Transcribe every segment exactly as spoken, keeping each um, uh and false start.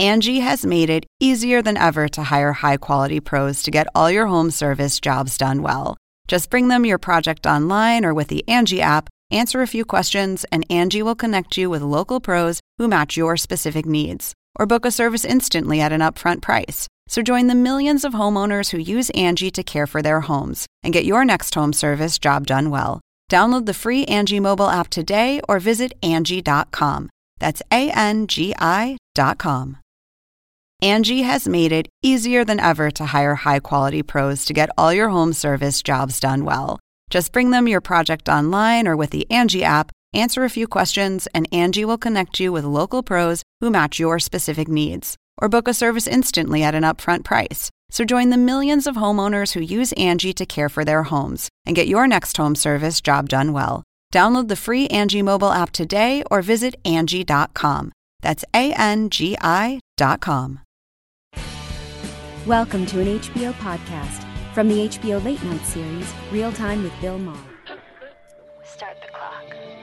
Angie has made it easier than ever to hire high-quality pros to get all your home service jobs done well. Just bring them your project online or with the Angie app, answer a few questions, and Angie will connect you with local pros who match your specific needs. Or book a service instantly at an upfront price. So join the millions of homeowners who use Angie to care for their homes and get your next home service job done well. Download the free Angie mobile app today or visit Angie dot com. That's A N G I dot com. Angie has made it easier than ever to hire high-quality pros to get all your home service jobs done well. Just bring them your project online or with the Angie app, answer a few questions, and Angie will connect you with local pros who match your specific needs. Or book a service instantly at an upfront price. So join the millions of homeowners who use Angie to care for their homes and get your next home service job done well. Download the free Angie mobile app today or visit Angie dot com. That's A N G I dot com. Welcome to an H B O podcast from the H B O Late Night series, Real Time with Bill Maher. Start the clock.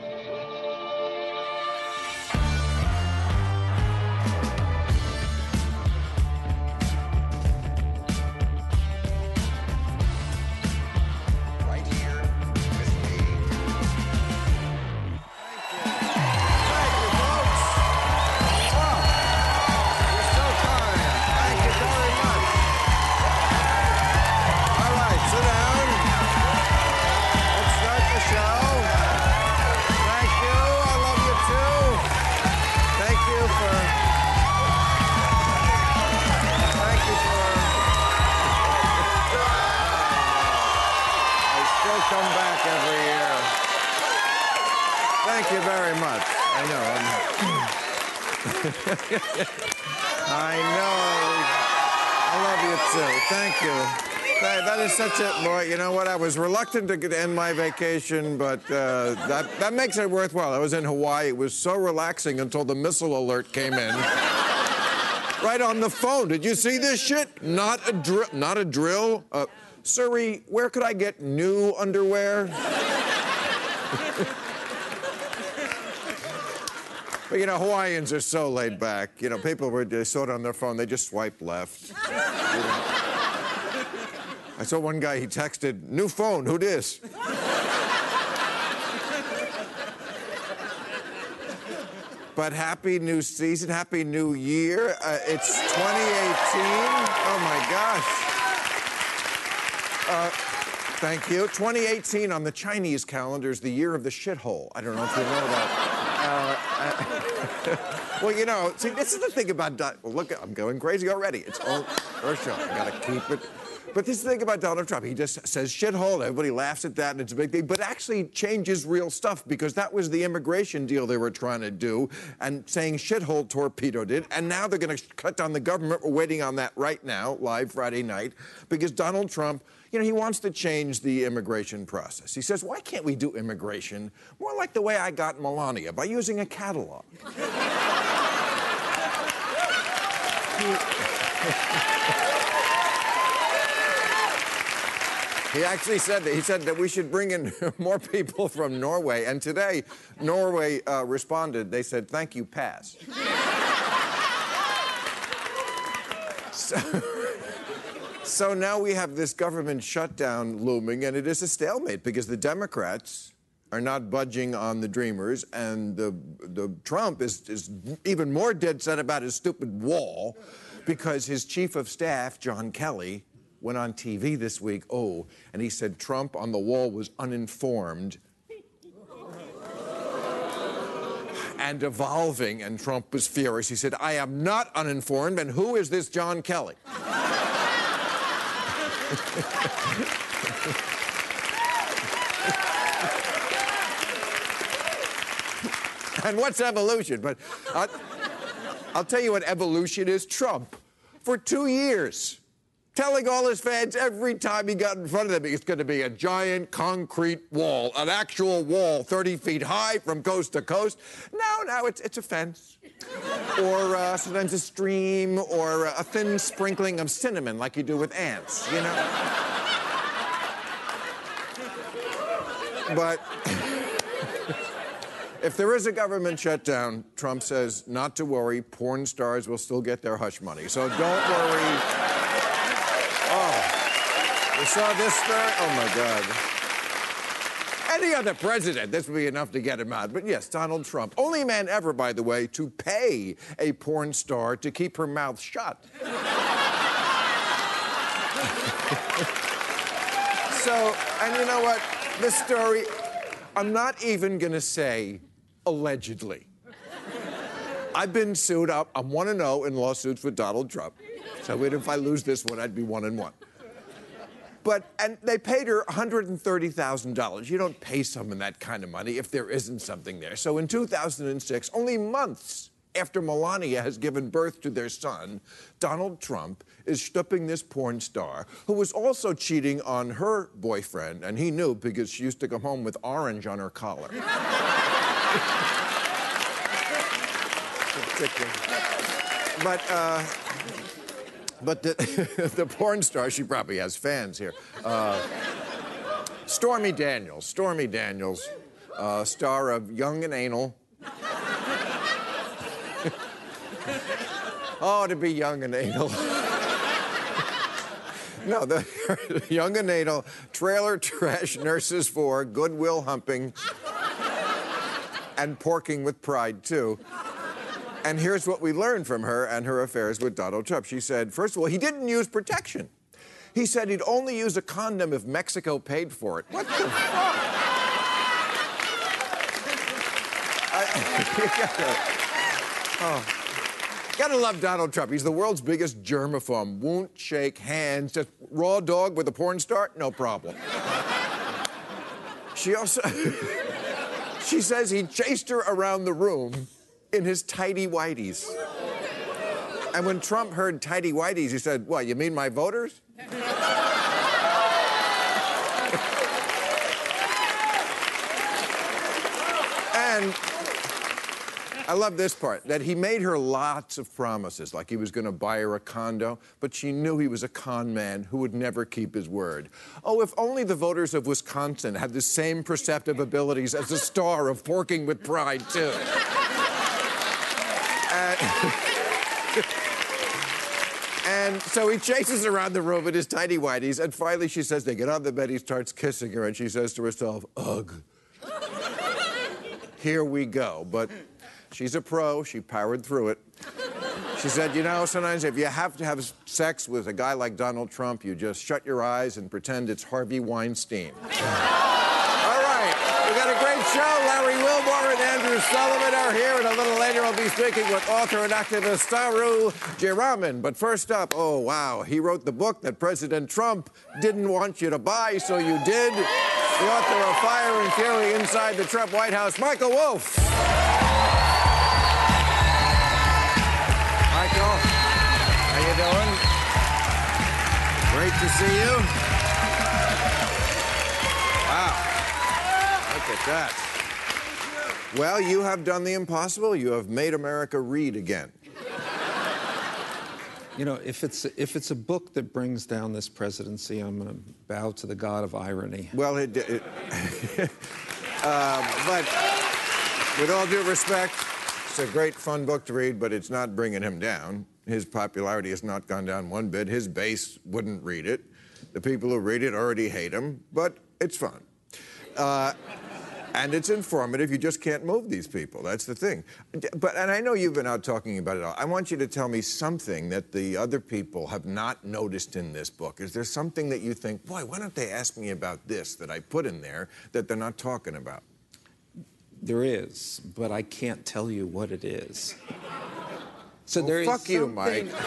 Right here with me. Thank you. Thank you, folks. Oh, you're so kind. Thank you very much. All right, sit down. Let's start the show. Thank you. I love you too. Thank you for. Thank you for. I still come back every year. Thank you very much. I know. I'm... I know. I love you too. Thank you. That, that is such a boy. You know what? I was reluctant to get- end my vacation, but uh, that that makes it worthwhile. I was in Hawaii. It was so relaxing until the missile alert came in. Right on the phone. Did you see this shit? Not a drill. Not a drill. Uh, Siri, where could I get new underwear? But you know, Hawaiians are so laid back. You know, people were they saw it on their phone. They just swiped left. You know. I saw one guy. He texted, "New phone. Who dis?" But happy new season, happy new year. Uh, it's twenty eighteen. Oh my gosh. Uh, thank you. twenty eighteen on the Chinese calendar is the year of the shithole. I don't know if you know that. Uh, uh, well, you know, see, this is the thing about Don- well, look, I'm going crazy already. It's all first show. I gotta keep it. But this is the thing about Donald Trump. He just says shithole. Everybody laughs at that, and it's a big thing. But actually changes real stuff, because that was the immigration deal they were trying to do, and saying shithole torpedoed it. And now they're going to cut down the government. We're waiting on that right now, live Friday night, because Donald Trump, you know, he wants to change the immigration process. He says, why can't we do immigration more like the way I got Melania, by using a catalog? He actually said that. He said that we should bring in more people from Norway. And today, Norway uh, responded. They said, thank you, pass. so, so now we have this government shutdown looming, and it is a stalemate, because the Democrats are not budging on the Dreamers, and the, the Trump is, is even more dead set about his stupid wall, because his chief of staff, John Kelly, went on T V this week, oh, and he said Trump on the wall was uninformed and evolving, and Trump was furious. He said, I am not uninformed, and who is this John Kelly? And what's evolution? But I'll, I'll tell you what evolution is. Trump, for two years, telling all his fans every time he got in front of them it's going to be a giant concrete wall, an actual wall thirty feet high from coast to coast. No, no, it's, it's a fence. Or uh, sometimes a stream, or a thin sprinkling of cinnamon like you do with ants, you know? But... If there is a government shutdown, Trump says not to worry, porn stars will still get their hush money. So don't worry. Oh, you saw this story? Oh, my God. Any other president, this would be enough to get him out. But yes, Donald Trump. Only man ever, by the way, to pay a porn star to keep her mouth shut. So, and you know what? This story, I'm not even going to say allegedly. I've been sued. I'm one and oh in lawsuits with Donald Trump. So if I lose this one, I'd be one and one. But, and they paid her one hundred thirty thousand dollars. You don't pay someone that kind of money if there isn't something there. So in two thousand six, only months after Melania has given birth to their son, Donald Trump is stooping this porn star who was also cheating on her boyfriend, and he knew because she used to come home with orange on her collar. But, uh... But the, the porn star, she probably has fans here. Uh, Stormy Daniels. Stormy Daniels, uh, star of Young and Anal. Oh, to be young and anal. No, the Young and Anal, Trailer Trash Nurses for, Goodwill Humping, and Porking with Pride, too. And here's what we learned from her and her affairs with Donald Trump. She said, first of all, he didn't use protection. He said he'd only use a condom if Mexico paid for it. What the fuck? I, gotta, oh. Gotta love Donald Trump. He's the world's biggest germaphobe. Won't shake hands. Just raw dog with a porn star? No problem. She also... She says he chased her around the room in his tighty-whities. And when Trump heard tighty-whities, he said, what, you mean my voters? And I love this part, that he made her lots of promises, like he was going to buy her a condo, but she knew he was a con man who would never keep his word. Oh, if only the voters of Wisconsin had the same perceptive abilities as the star of Porking with Pride, too. And, and so he chases around the room in his tighty-whities, and finally she says, they get on the bed, he starts kissing her, and she says to herself, ugh. Here we go. But she's a pro, she powered through it. She said, you know, sometimes if you have to have sex with a guy like Donald Trump, you just shut your eyes and pretend it's Harvey Weinstein. All right, we got a great show. Larry Wilmore and Andrew Sullivan are here, and a little later we'll be speaking with author and activist Saru Jayaraman. But first up, oh, wow, he wrote the book that President Trump didn't want you to buy, so you did. The author of Fire and Fury Inside the Trump White House, Michael Wolff. Michael, how you doing? Great to see you. Wow. Look at that. Well, you have done the impossible. You have made America read again. You know, if it's if it's a book that brings down this presidency, I'm going to bow to the god of irony. Well, it, it uh, but with all due respect, it's a great, fun book to read, but it's not bringing him down. His popularity has not gone down one bit. His base wouldn't read it. The people who read it already hate him, but it's fun. Uh, And it's informative. You just can't move these people. That's the thing. But, and I know you've been out talking about it all. I want you to tell me something that the other people have not noticed in this book. Is there something that you think, boy, why don't they ask me about this that I put in there that they're not talking about? There is, but I can't tell you what it is. So well, there fuck is you, something... Mike.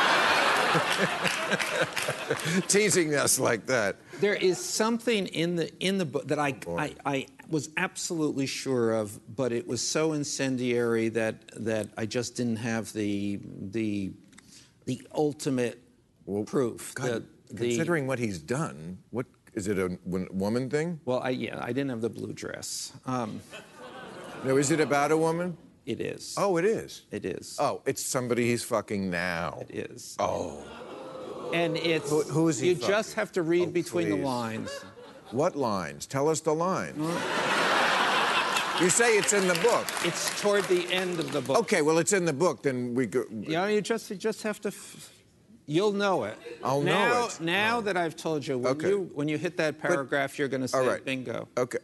Teasing us like that. There is something in the in the book that I, I I was absolutely sure of, but it was so incendiary that that I just didn't have the the the ultimate well, proof. God, that considering the, what he's done, what is it a woman thing? Well, I yeah, I didn't have the blue dress. Um, no, is it about a woman? It is. Oh, it is? It is. Oh, it's somebody he's fucking now. It is. Oh. And it's... Who, who is he You fucking? just have to read oh, between please. the lines. What lines? Tell us the lines. You say it's in the book. It's toward the end of the book. Okay, well, it's in the book, then we go... You know, you just, you just have to... F You'll know it. I'll now, know it. Now oh. that I've told you, when, okay. you, when you hit that paragraph, but, you're going to say right. bingo. Okay.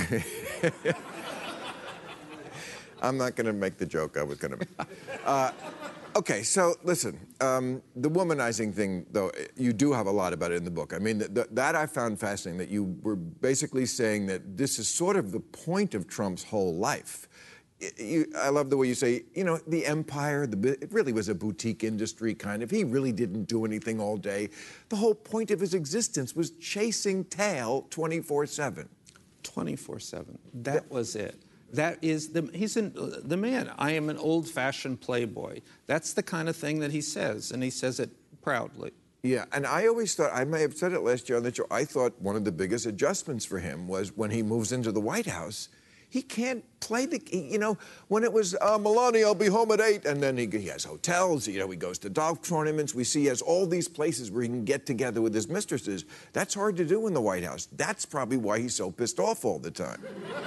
I'm not going to make the joke I was going to make. Uh, okay, so listen, um, the womanizing thing, though, you do have a lot about it in the book. I mean, th th that I found fascinating, that you were basically saying that this is sort of the point of Trump's whole life. You, I love the way you say, you know, the empire, the, it really was a boutique industry, kind of. He really didn't do anything all day. The whole point of his existence was chasing tail twenty-four seven. twenty-four seven. That was it. That is the, he's an, the man. I am an old-fashioned playboy. That's the kind of thing that he says, and he says it proudly. Yeah, and I always thought, I may have said it last year on the show, I thought one of the biggest adjustments for him was when he moves into the White House, he can't play the, you know, when it was, uh, Melania, I'll be home at eight, and then he, he has hotels, you know, he goes to golf tournaments, we see he has all these places where he can get together with his mistresses. That's hard to do in the White House. That's probably why he's so pissed off all the time.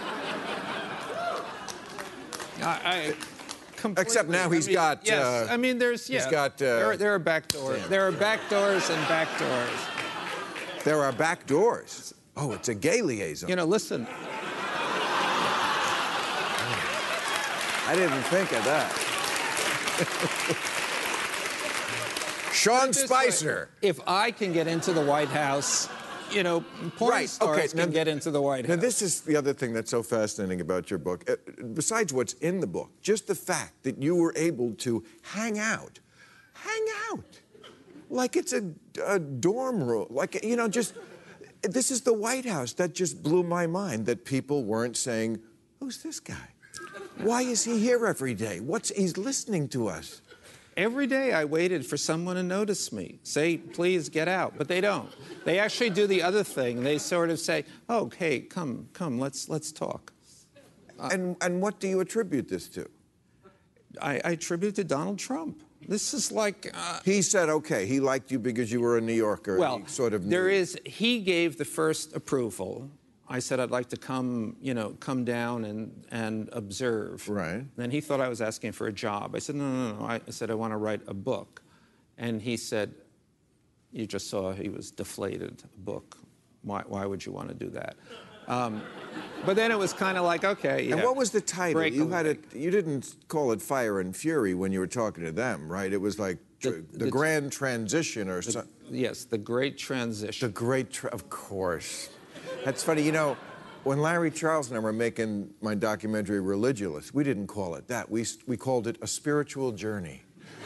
I, I Except now he's I mean, got... Yes, uh, I mean, there's, yeah. He's got... Uh, there, there are back doors. There are back doors and back doors. There are back doors. Oh, it's a gay liaison. You know, listen. I didn't think of that. Sean Spicer. Way, if I can get into the White House, you know, porn right. stars okay. can now, get into the White now, House. Now, this is the other thing that's so fascinating about your book. Uh, besides what's in the book, just the fact that you were able to hang out, hang out, like it's a, a dorm room, like, you know, just, this is the White House. That just blew my mind, that people weren't saying, who's this guy? Why is he here every day? What's, he's listening to us. Every day I waited for someone to notice me, say, please get out, but they don't. They actually do the other thing. They sort of say, oh, hey, come, come, let's, let's talk. Uh, and, and what do you attribute this to? I, I attribute to Donald Trump. This is like... Uh, he said, okay, he liked you because you were a New Yorker. Well, he sort of there knew. is, he gave the first approval. I said I'd like to come, you know, come down and, and observe. Right. Then he thought I was asking for a job. I said, no, no, no. I said, I want to write a book. And he said, you just saw he was deflated, a book. Why, why would you want to do that? Um, but then it was kind of like, okay, yeah. And what was the title? Break You had away. it. You didn't call it Fire and Fury when you were talking to them, right? It was like The- the, the- Grand Transition or The- something. Yes, the Great Transition. The Great, tra of course. That's funny. You know, when Larry Charles and I were making my documentary Religulous, we didn't call it that. We we called it A Spiritual Journey.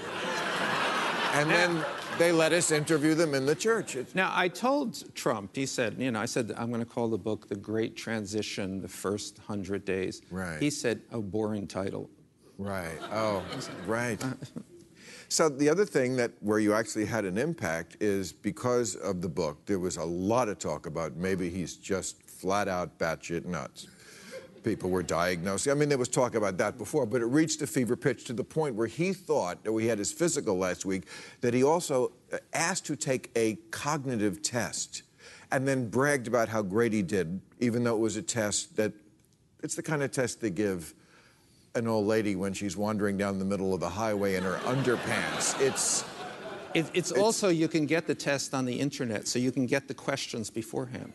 And then they let us interview them in the church. It's Now, I told Trump, he said, you know, I said, I'm going to call the book The Great Transition, the First Hundred Days. Right. He said, oh, boring title. Right. Oh, right. So the other thing that where you actually had an impact is because of the book, there was a lot of talk about maybe he's just flat out batshit nuts. People were diagnosed. I mean, there was talk about that before, but it reached a fever pitch to the point where he thought, that we had his physical last week, that he also asked to take a cognitive test and then bragged about how great he did, even though it was a test that, it's the kind of test they give an old lady when she's wandering down the middle of the highway in her underpants. It's... It, it's, it's also, you can get the test on the internet, so you can get the questions beforehand.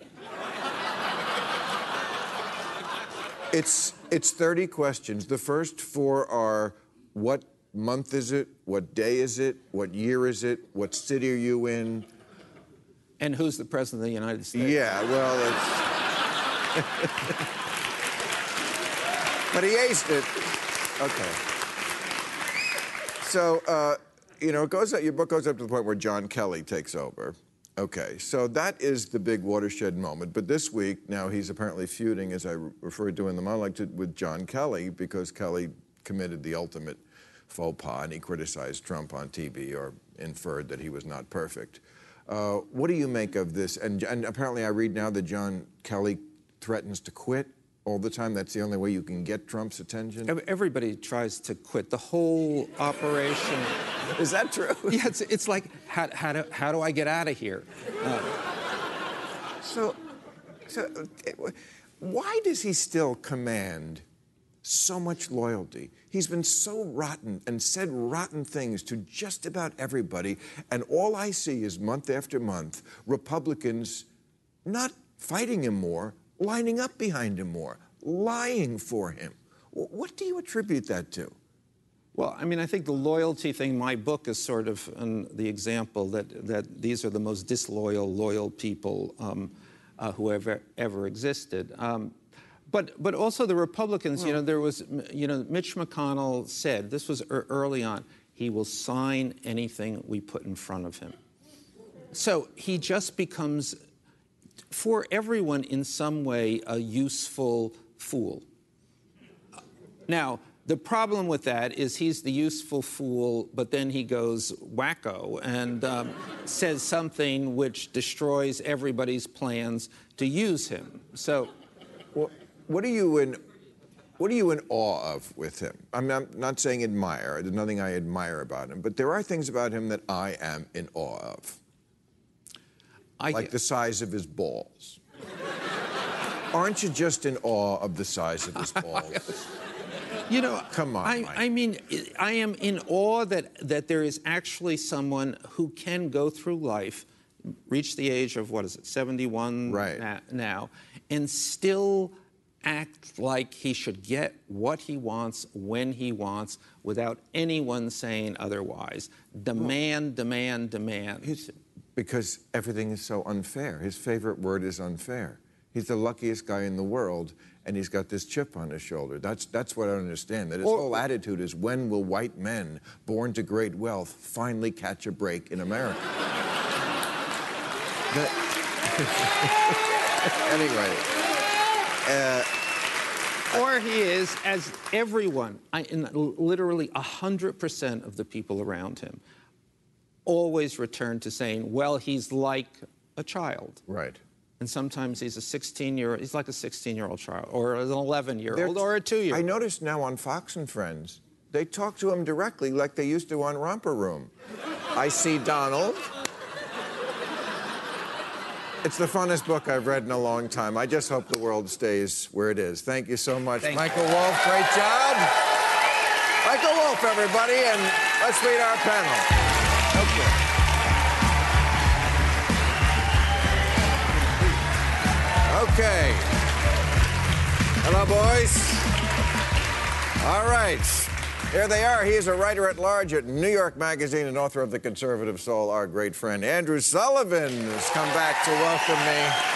It's, it's thirty questions. The first four are, what month is it? What day is it? What year is it? What city are you in? And who's the president of the United States? Yeah, well, it's... But he aced it. Okay. So, uh, you know, it goes up, your book goes up to the point where John Kelly takes over. Okay, so that is the big watershed moment. But this week, now he's apparently feuding, as I referred to in the monologue, to, with John Kelly, because Kelly committed the ultimate faux pas, and he criticized Trump on T V or inferred that he was not perfect. Uh, what do you make of this? And, and apparently I read now that John Kelly threatens to quit all the time. That's the only way you can get Trump's attention. Everybody tries to quit. The whole operation... Is that true? Yeah, it's, it's like, how, how, do, how do I get out of here? Uh, so, so, why does he still command so much loyalty. He's been so rotten and said rotten things to just about everybody. And all I see is month after month, Republicans not fighting him more, lining up behind him more, lying for him. What do you attribute that to? Well, I mean, I think the loyalty thing, my book is sort of um, the example that, that these are the most disloyal, loyal people um, uh, who ever, ever existed. Um, but, but also the Republicans, well, you know, there was, you know, Mitch McConnell said, this was er early on, he will sign anything we put in front of him. So he just becomes, for everyone in some way, a useful fool. Now, the problem with that is he's the useful fool, but then he goes wacko and um, says something which destroys everybody's plans to use him. So, well, what are you in? What are you in awe of with him? I'm not, not saying admire. There's nothing I admire about him, but there are things about him that I am in awe of, I like the size of his balls. Aren't you just in awe of the size of his balls? You know, come on, I, I mean, I am in awe that, that there is actually someone who can go through life, reach the age of, what is it, seventy-one right. na now, and still act like he should get what he wants when he wants without anyone saying otherwise. Demand, well, demand, demand. His, because everything is so unfair. His favorite word is unfair. He's the luckiest guy in the world, and he's got this chip on his shoulder. That's, that's what I don't understand. That his or, whole attitude is, when will white men born to great wealth finally catch a break in America? that, anyway. Uh, or he is, as everyone, I, in literally one hundred percent of the people around him, always return to saying, well, he's like a child. Right. And sometimes he's a sixteen-year-old, he's like a sixteen-year-old child, or an eleven-year-old, or a two-year-old. I noticed now on Fox and Friends, they talk to him directly like they used to on Romper Room. I see Donald. It's the funnest book I've read in a long time. I just hope the world stays where it is. Thank you so much. Thank Michael you. Wolff, great job. Michael Wolff, everybody, and let's meet our panel. Okay. Okay. Hello, boys. All right. Here they are. He is a writer-at-large at New York Magazine and author of The Conservative Soul. Our great friend Andrew Sullivan has come back to welcome me.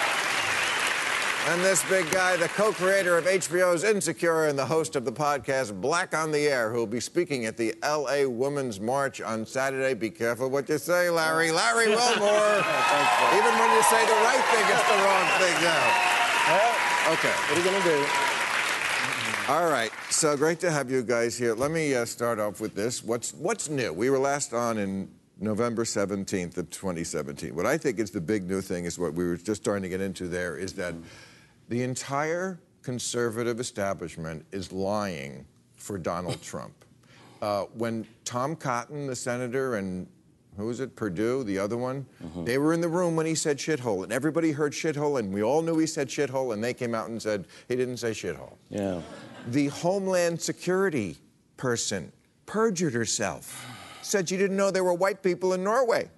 And this big guy, the co-creator of H B O's Insecure and the host of the podcast Black on the Air, who will be speaking at the L A Women's March on Saturday. Be careful what you say, Larry. Larry Wilmore. Even when you say the right thing, it's the wrong thing now. Well, okay. What are you going to do? All right. So great to have you guys here. Let me uh, start off with this. What's, what's new? We were last on in November seventeenth of twenty seventeen. What I think is the big new thing is what we were just starting to get into there, is that the entire conservative establishment is lying for Donald Trump. Uh, when Tom Cotton, the senator, and who was it, Perdue, the other one, mm-hmm. they were in the room when he said shithole, and everybody heard shithole, and we all knew he said shithole, and they came out and said he didn't say shithole. Yeah. The Homeland Security person perjured herself, said she didn't know there were white people in Norway.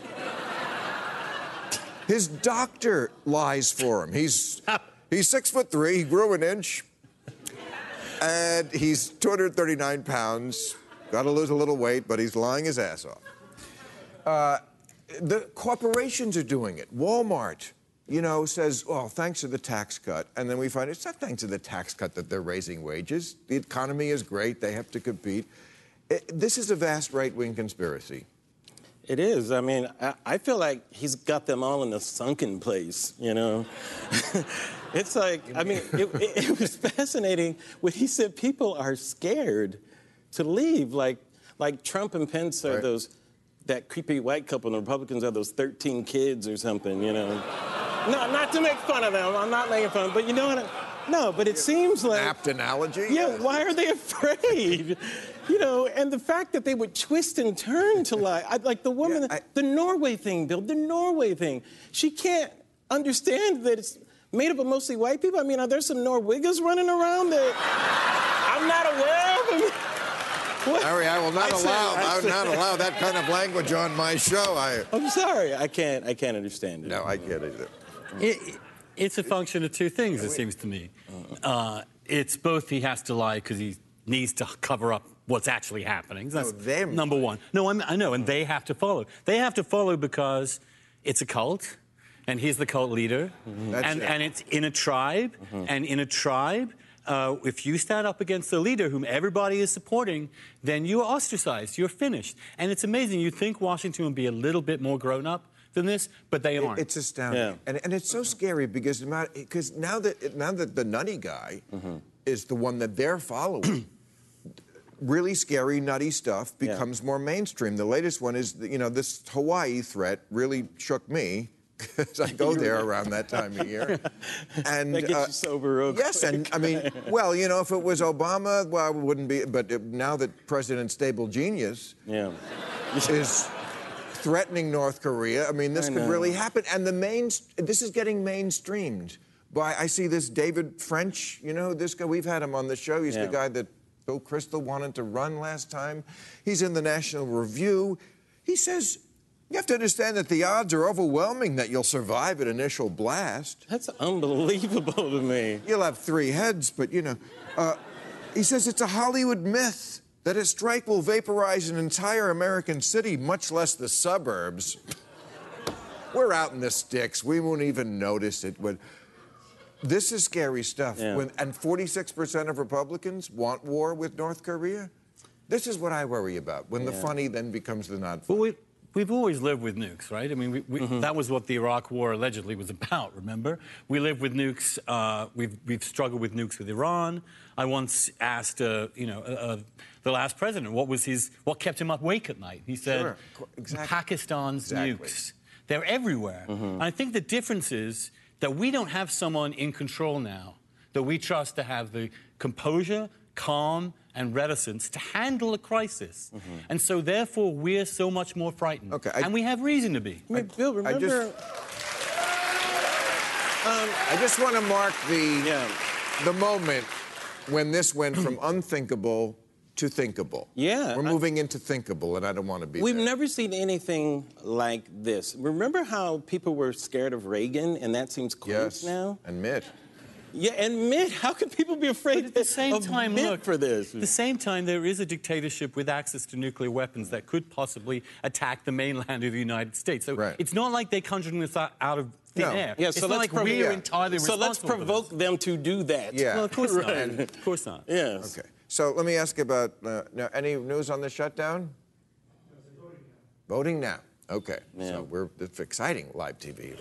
His doctor lies for him. He's... He's six foot three, he grew an inch, and he's two hundred thirty-nine pounds. Got to lose a little weight, but he's lying his ass off. Uh, the corporations are doing it. Walmart, you know, says, oh, thanks to the tax cut. And then we find it's not thanks to the tax cut that they're raising wages. The economy is great. They have to compete. It, this is a vast right-wing conspiracy. It is. I mean, I, I feel like he's got them all in a sunken place, you know? It's like, I mean, it, it, it was fascinating when he said people are scared to leave. Like, like Trump and Pence are right. those, that creepy white couple, and the Republicans are those thirteen kids or something, you know? No, not to make fun of them. I'm not making fun of them, but you know what? I, no, but it seems like... Apt analogy? Yeah, why are they afraid? You know, and the fact that they would twist and turn to lie. I, like the woman, yeah, I, the Norway thing, Bill, the Norway thing. She can't understand that it's made up of mostly white people? I mean, are there some Norwegians running around that I'm not aware of? I mean, what? Harry, I will not I allow. said- I I will said- not allow that kind of language on my show. I I'm sorry, I can't. I can't understand it. no, I can't either. It, it's a function of two things, it seems to me. Uh, it's both he has to lie because he needs to cover up what's actually happening. That's No, them. number one. No, I'm, I know, and they have to follow. They have to follow because it's a cult, and he's the cult leader, That's and, it. and it's in a tribe, and in a tribe, uh, if you stand up against the leader whom everybody is supporting, then you're ostracized, you're finished. And it's amazing. You'd think Washington would be a little bit more grown up than this, but they aren't. It's astounding, Yeah. and and it's so scary because because now that now that the nutty guy is the one that they're following, really scary nutty stuff becomes more mainstream. The latest one is you know this Hawaii threat really shook me because I go there around that time of year, and That gets uh, you sober real yes, quick. and I mean, well, you know, if it was Obama, well, it wouldn't be. But it, now that President Stable Genius Yeah. is threatening North Korea. I mean, this I could know. really happen. And the main, this is getting mainstreamed. By I see this David French. You know, this guy. We've had him on the show. He's Yeah. the guy that Bill Kristol wanted to run last time. He's in the National Review. He says you have to understand that the odds are overwhelming that you'll survive an initial blast. That's unbelievable to me. You'll have three heads, but you know. Uh, he says it's a Hollywood myth that a strike will vaporize an entire American city, much less the suburbs. We're out in the sticks. We won't even notice it. When... This is scary stuff. Yeah. When, and forty-six percent of Republicans want war with North Korea. This is what I worry about, when the Yeah. funny then becomes the not Well, funny. we, we've always lived with nukes, right? I mean, we, we, that was what the Iraq War allegedly was about, remember? We live with nukes. Uh, we've, we've struggled with nukes with Iran. I once asked, uh, you know, uh, uh, the last president, what was his, what kept him up awake at night? He said, Sure. Exactly. Pakistan's Exactly. nukes. They're everywhere. And I think the difference is that we don't have someone in control now that we trust to have the composure, calm, and reticence to handle a crisis. And so, therefore, we're so much more frightened. Okay, I- and we have reason to be. I mean, Bill, I just- remember? I just want to mark the, Yeah. the moment when this went from unthinkable to thinkable. Yeah, We're I- moving into thinkable, and I don't want to be We've there. never seen anything like this. Remember how people were scared of Reagan, and that seems close Yes, now? and Mitt. Yeah, and Mitt, how can people be afraid But at the same of time, Mitt look, for this? At the same time, there is a dictatorship with access to nuclear weapons that could possibly attack the mainland of the United States. So Right. it's not like they're conjuring this out out of thin No. air. Yeah, it's so not let's like provo- we're yeah. entirely So let's responsible for this. provoke them to do that. Yeah. Well, of course not. Right. Of course not. Yes. Okay. So let me ask you about uh, now, any news on the shutdown? Voting now. Okay. Yeah. So we're it's exciting live T V.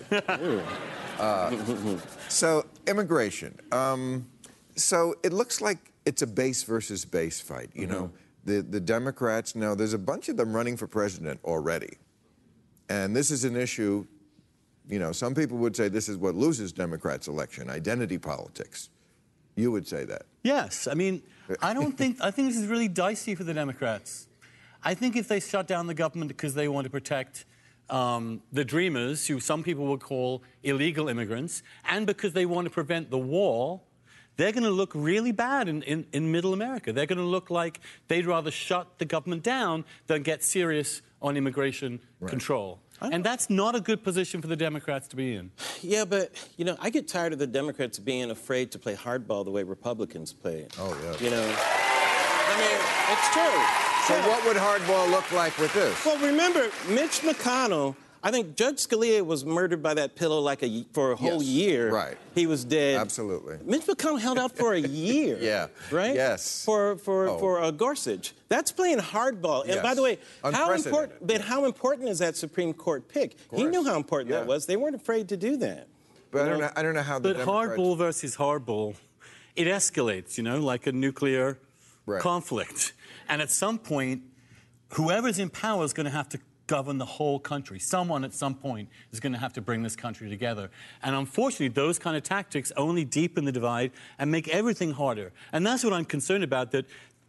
uh, so immigration. Um, so it looks like it's a base versus base fight. You know, the the Democrats. Now there's a bunch of them running for president already, and this is an issue. You know, some people would say this is what loses Democrats' election: identity politics. You would say that. Yes, I mean, I don't think, I think this is really dicey for the Democrats. I think if they shut down the government because they want to protect um, the dreamers, who some people would call illegal immigrants, and because they want to prevent the wall, they're going to look really bad in, in, in middle America. They're going to look like they'd rather shut the government down than get serious on immigration control. And that's not a good position for the Democrats to be in. Yeah, but, you know, I get tired of the Democrats being afraid to play hardball the way Republicans play it. Oh, yeah. You know, I mean, it's true. So Yeah. what would hardball look like with this? Well, remember, Mitch McConnell, I think Judge Scalia was murdered by that pillow like a, for a whole Yes, year. right. He was dead. Absolutely. Mitch McConnell held out for a year. Yeah. Right? Yes. For for Oh. for uh, Gorsuch. That's playing hardball. And by Yes. the way, how Unprecedented. important? But how important is that Supreme Court pick? He course. knew how important Yeah. that was. They weren't afraid to do that. But I don't know. I don't know how the But Democrats... hardball versus hardball, it escalates, you know, like a nuclear Right. conflict. And at some point, whoever's in power is going to have to govern the whole country. Someone at some point is going to have to bring this country together. And unfortunately, those kind of tactics only deepen the divide and make everything harder. And that's what I'm concerned about, that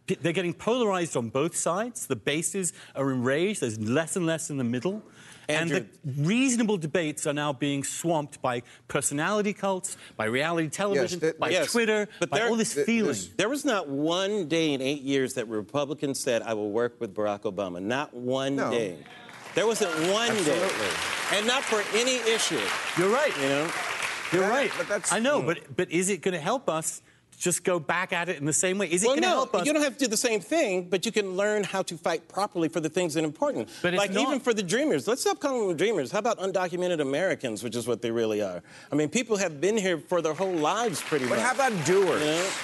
they're getting polarized on both sides. The bases are enraged. There's less and less in the middle. Andrew. And the reasonable debates are now being swamped by personality cults, by reality television, that- by yes, Twitter, but by there- all this th- feeling. this- There was not one day in eight years that Republicans said, I will work with Barack Obama. Not one No. day. There wasn't one Absolutely. day. And not for any issue. You're right. You know? You're Yeah, right. but that's- I know, mm. but but is it going to help us just go back at it in the same way? Is it Well, going to no, help us? you don't have to do the same thing, but you can learn how to fight properly for the things that are important. But it's like not- even for the dreamers. Let's stop calling them dreamers. How about undocumented Americans, which is what they really are? I mean, people have been here for their whole lives, pretty But much. how about doers? You know?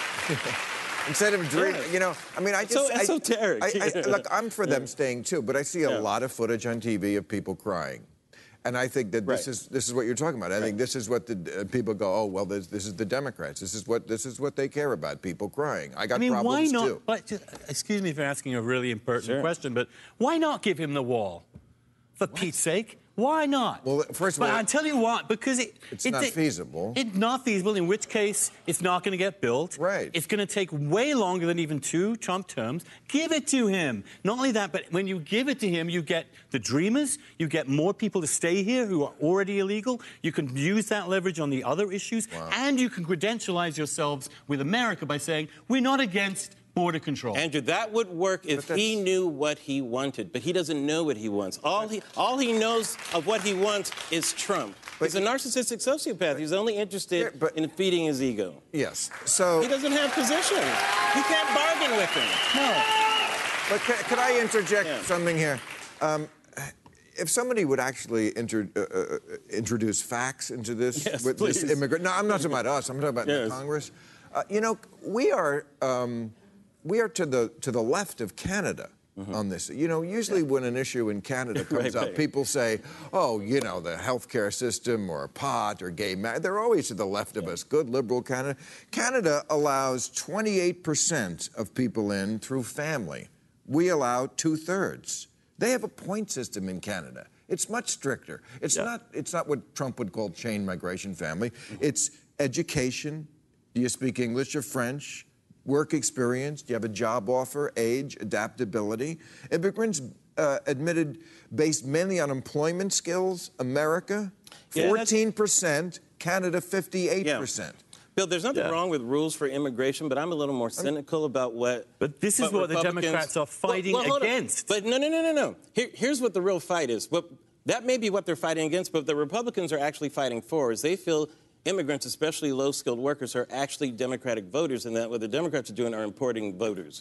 Instead of dreaming, Yeah. you know, I mean, I It's just... so I- esoteric. I, I, look, I'm for them staying, too, but I see a Yeah. lot of footage on T V of people crying. And I think that this Right. is this is what you're talking about. I think this is what the uh, people go, oh, well, this, this is the Democrats. This is what this is what they care about, people crying. I got I mean, why problems, not? too. But just, excuse me for asking a really impertinent Sure. question, but why not give him the wall? For Pete's sake, why not? Well, first of but all, I'll tell you what, because it, it's it- not it- feasible. It's not feasible, in which case it's not going to get built. Right. It's going to take way longer than even two Trump terms. Give it to him. Not only that, but when you give it to him, you get the dreamers, you get more people to stay here who are already illegal. You can use that leverage on the other issues, and you can credentialize yourselves with America by saying, we're not against border control. Andrew, that would work if But he that's- knew what he wanted, but he doesn't know what he wants. All he, all he knows of what he wants is Trump. But He's a he- narcissistic sociopath. He's only interested Yeah, but- in feeding his ego. Yes. So, He doesn't have position. He can't bargain with him. no. but can, could I interject Yeah. something here? Um, if somebody would actually inter, uh, uh, introduce facts into this Yes, with this please. immigrant, no, I'm not talking about us. I'm talking about Yes. Congress. Uh, you know, we are um, we are to the to the left of Canada. On this, you know, usually when an issue in Canada comes Right, up, right. people say, "Oh, you know, the healthcare system, or pot, or gay marriage." They're always to the left of us. Good liberal Canada. Canada allows twenty-eight percent of people in through family. We allow two-thirds. They have a point system in Canada. It's much stricter. It's not. It's not what Trump would call chain migration family. It's education. Do you speak English or French? Work experience, do you have a job offer, age, adaptability? Immigrants uh, admitted based mainly on employment skills, America, Yeah, fourteen percent, Canada, fifty-eight percent. Bill, there's nothing Yeah. wrong with rules for immigration, but I'm a little more cynical about what. But this is what the Republicans- Democrats are fighting Well, well, hold on. against. But no, no, no, no, no. Here, here's what the real fight is. What, that may be what they're fighting against, but the Republicans are actually fighting for is they feel immigrants, especially low-skilled workers, are actually Democratic voters, and that what the Democrats are doing are importing voters.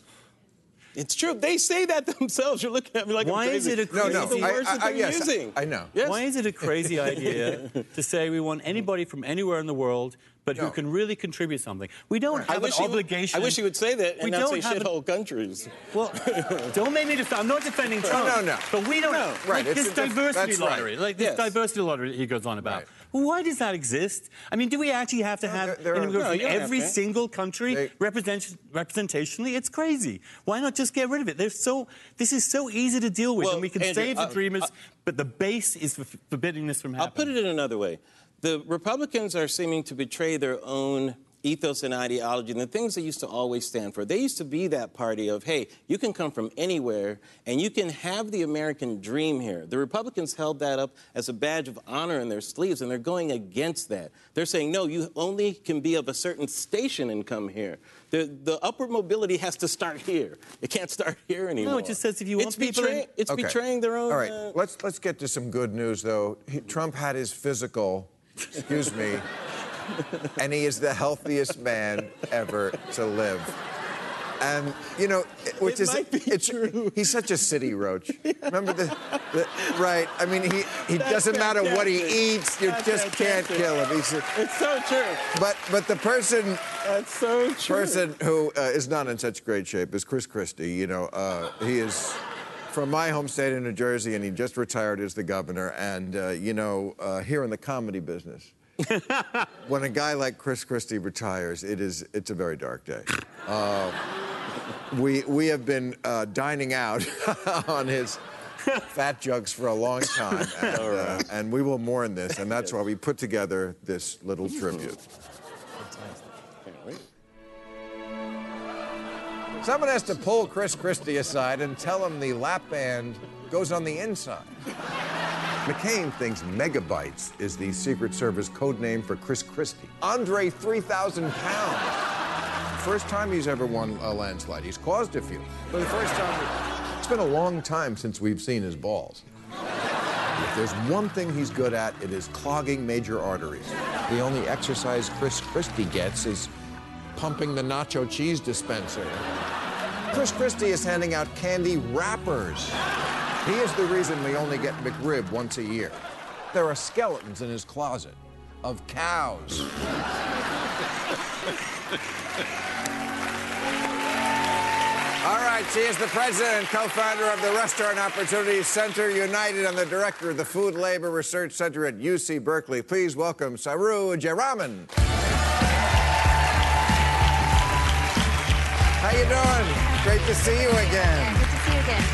It's true. They say that themselves. You're looking at me like Why I'm is crazy. it a No, These no, are the I- words I- that I- they're yes, I- using. I know. Yes. Why is it a crazy idea to say we want anybody from anywhere in the world, but No. who can really contribute something? We don't I have wish an he would- obligation. I wish he would say that and We not don't say have an- shithole countries. Well, don't make me defend. I'm not defending Trump. no, no. But we don't. No, right, Like it's this a diff- diversity that's right. lottery, like this Yes. diversity lottery he goes on about. Right. Well, why does that exist? I mean, do we actually have to have there- there are- immigrants No, from you don't have every to. single country They- represent, representationally? It's crazy. Why not just get rid of it? They're so. This is so easy to deal with, Well, and we can Andrew, save the uh, dreamers. uh, but the base is for forbidding this from I'll happening. put it in another way. The Republicans are seeming to betray their own ethos and ideology and the things they used to always stand for. They used to be that party of, hey, you can come from anywhere and you can have the American dream here. The Republicans held that up as a badge of honor in their sleeves, and they're going against that. They're saying, no, you only can be of a certain station and come here. The, the upward mobility has to start here. It can't start here anymore. No, it just says if you want it's people betraying, in- It's Okay. betraying their own... All right, uh, let's let's get to some good news, though. He, Trump had his physical, excuse me, and he is the healthiest man ever to live. And you know, it- which It is might be it's true. he's such a city roach. Remember the, the right? I mean, he he That's doesn't matter what he fantastic. eats, you That's just can't fantastic. kill him. He's a, It's so true. but but the person That's so true. person who uh, is not in such great shape is Chris Christie. You know, uh, he is from my home state of New Jersey, and he just retired as the governor. And uh, you know, uh, here in the comedy business, when a guy like Chris Christie retires, it is it's a very dark day. Uh, we we have been uh, dining out on his fat jugs for a long time, and, uh, and we will mourn this, and that's why we put together this little tribute. Someone has to pull Chris Christie aside and tell him the lap band goes on the inside. McCain thinks megabytes is the Secret Service code name for Chris Christie. Andre, three thousand pounds. First time he's ever won a landslide. He's caused a few. For the first time, it's been a long time since we've seen his balls. If there's one thing he's good at, it is clogging major arteries. The only exercise Chris Christie gets is pumping the nacho cheese dispenser. Chris Christie is handing out candy wrappers. He is the reason we only get McRib once a year. There are skeletons in his closet of cows. All right, she is the president and co-founder of the Restaurant Opportunities Center United and the director of the Food Labor Research Center at U C Berkeley. Please welcome Saru Jayaraman. How you doing? Great to see you again. Yeah, good to see you again.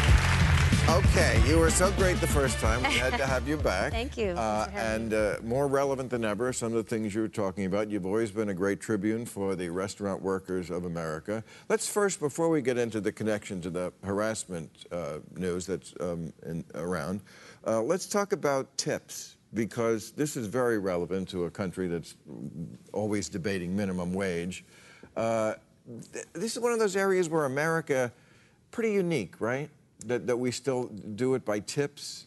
Okay, you were so great the first time. We had to have you back. Thank you. Uh, Thanks for having and uh, more relevant than ever, some of the things you were talking about. You've always been a great tribune for the restaurant workers of America. Let's first, before we get into the connection to the harassment uh, news that's um, in, around, uh, let's talk about tips, because this is very relevant to a country that's always debating minimum wage. Uh, th this is one of those areas where America, pretty unique, right? That, that we still do it by tips?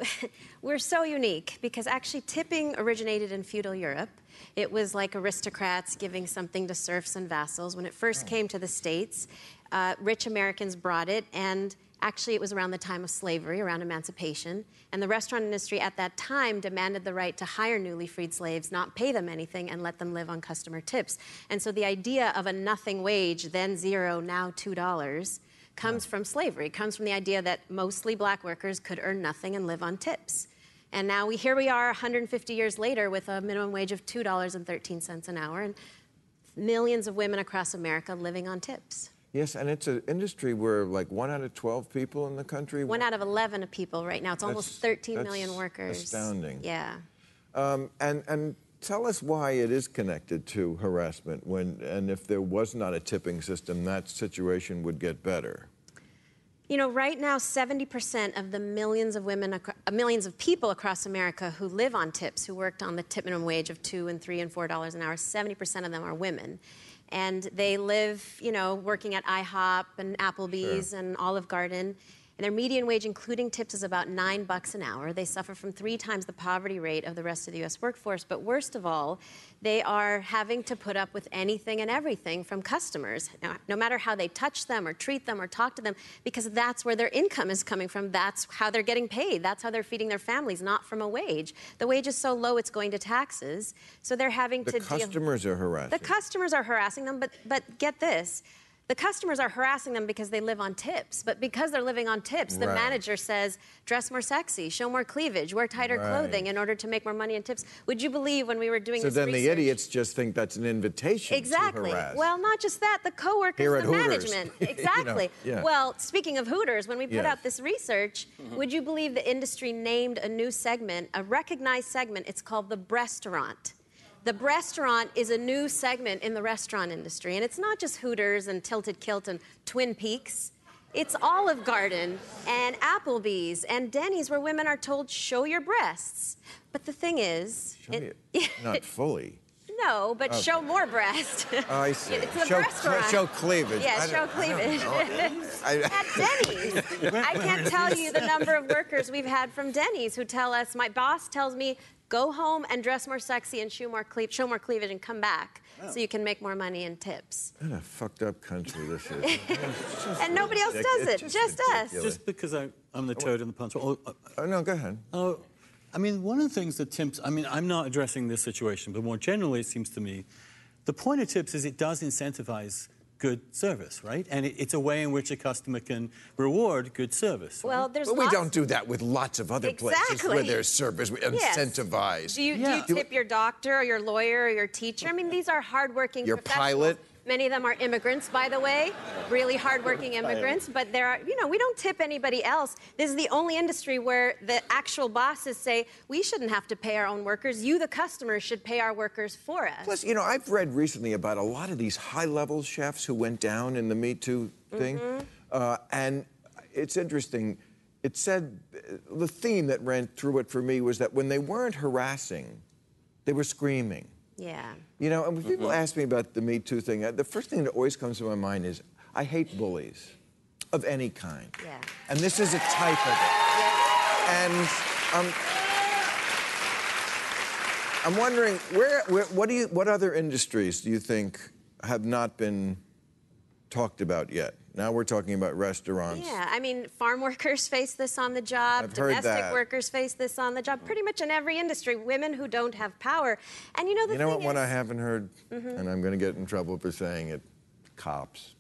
We're so unique because actually tipping originated in feudal Europe. It was like aristocrats giving something to serfs and vassals. When it first came to the States, uh, rich Americans brought it, and actually it was around the time of slavery, around emancipation. And the restaurant industry at that time demanded the right to hire newly freed slaves, not pay them anything, and let them live on customer tips. And so the idea of a nothing wage, then zero, now two dollars, comes from slavery, comes from the idea that mostly black workers could earn nothing and live on tips. And now we, here we are one hundred fifty years later with a minimum wage of two dollars and thirteen cents an hour and millions of women across America living on tips. Yes, and it's an industry where like one out of twelve people in the country... One out of eleven of people right now. It's That's, almost thirteen that's million workers. Astounding. Yeah. Um, and, and tell us why it is connected to harassment, when, and if there was not a tipping system, that situation would get better. You know, right now, seventy percent of the millions of women, uh, millions of people across America who live on tips, who worked on the tip minimum wage of two and three and four dollars an hour, seventy percent of them are women. And they live, you know, working at IHOP and Applebee's Sure. and Olive Garden. And their median wage, including tips, is about nine bucks an hour. They suffer from three times the poverty rate of the rest of the U S workforce. But worst of all, they are having to put up with anything and everything from customers, no, no matter how they touch them or treat them or talk to them, because that's where their income is coming from. That's how they're getting paid. That's how they're feeding their families, not from a wage. The wage is so low, it's going to taxes. So they're having The to customers deal... are harassing. The customers are harassing them, but, but get this. The customers are harassing them because they live on tips. But because they're living on tips, the Right. manager says, dress more sexy, show more cleavage, wear tighter Right. clothing in order to make more money in tips. Would you believe when we were doing So this then research... the idiots just think that's an invitation Exactly. to harass. Well, not just that, the coworkers, Here at the Hooters. management. You know, Exactly. yeah. Well, speaking of Hooters, when we put Yes. out this research, Mm-hmm. would you believe the industry named a new segment, a recognized segment? It's called the Breastaurant. The Breastaurant is a new segment in the restaurant industry, and it's not just Hooters and Tilted Kilt and Twin Peaks. It's Olive Garden and Applebee's and Denny's, where women are told, show your breasts. But the thing is... Show you- not fully. No, but show more breast. Oh, I see. It's a show, restaurant. show cleavage. Yeah, I show don't- I don't cleavage. know. I- At Denny's. I can't tell you the number of workers we've had from Denny's who tell us, my boss tells me, go home and dress more sexy and show more, cle show more cleavage and come back so you can make more money in tips. What a fucked up country this is. And nobody else does it, It's just us. ridiculous. Just because I, I'm the toad in the punch. Oh, uh, Oh, no, go ahead. oh, I mean, one of the things that tips, I mean, I'm not addressing this situation, but more generally, it seems to me, the point of tips is it does incentivize good service, right? And it, it's a way in which a customer can reward good service. Well, there's But we lots- don't do that with lots of other places where Exactly. there's service. We Yes. incentivize. Do you, Yeah. do you tip your doctor or your lawyer or your teacher? I mean, these are hardworking Your professionals pilot? Many of them are immigrants, by the way, really hardworking immigrants. But there are, you know, we don't tip anybody else. This is the only industry where the actual bosses say, we shouldn't have to pay our own workers. You, the customers, should pay our workers for us. Plus, you know, I've read recently about a lot of these high-level chefs who went down in the Me Too thing. Mm-hmm. uh, and it's interesting. It said the theme that ran through it for me was that when they weren't harassing, they were screaming. Yeah. You know, and when people mm-hmm. ask me about the Me Too thing, the first thing that always comes to my mind is I hate bullies of any kind. Yeah. And this is a type of it. Yeah. And um, I'm wondering, where, where, what do you, what other industries do you think have not been talked about yet? Now we're talking about restaurants. Yeah, I mean, farm workers face this on the job. I've heard Domestic that. workers face this on the job. Pretty much in every industry, women who don't have power. And you know the You know thing what one is, I haven't heard, mm-hmm. and I'm going to get in trouble for saying it, cops.